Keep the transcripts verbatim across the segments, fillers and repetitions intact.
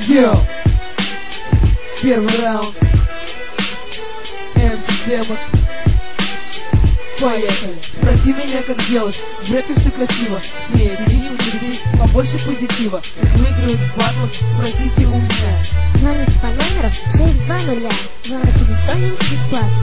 Йоу! Первый раунд. эм си Демон. Поехали. Спроси меня, как делать. В рэпе все красиво. Смеете рифмы, черты, побольше позитива. Как выиграют в батлах, спросите у меня. Звоните по номеру шесть два ноль. Звоните бестоимость бесплатно.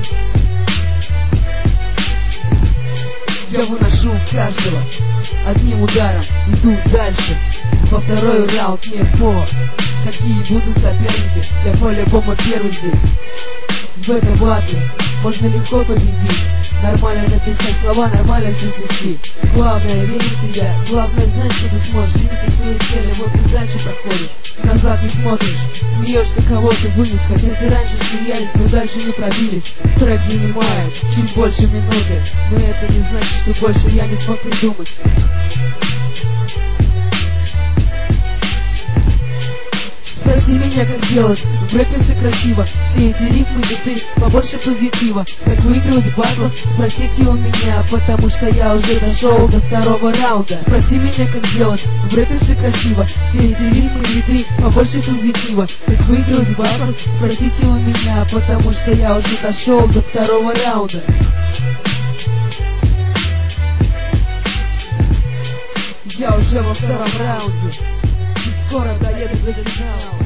Я выношу каждого одним ударом, иду дальше. Во второй раунд не по. Какие будут соперники, я по-любому первый здесь. В этом батле можно легко победить. Нормально написать слова, нормально все свести. Главное верить в себя, главное знать, что ты сможешь. Двигаться к своей цели, вот и дальше проходишь. Назад не смотришь, смеешься, кого ты вынес. Хотя ты раньше смеялись, но дальше не пробились. Трек занимает чуть больше минуты, но это не значит, что больше я не смог придумать. Спроси меня, как делать, в рэпе все красиво. Все эти рифмы, биты, побольше позитива. Как выигрывать в батлах, спросите у меня, потому что я уже дошел до второго раунда. Спроси меня, как делать, в рэпе все красиво. Все эти рифмы, биты, побольше позитива. Как выигрывать в батлах, спросите у меня, потому что я уже дошел до второго раунда. Я уже во втором раунде, и скоро доеду до финала.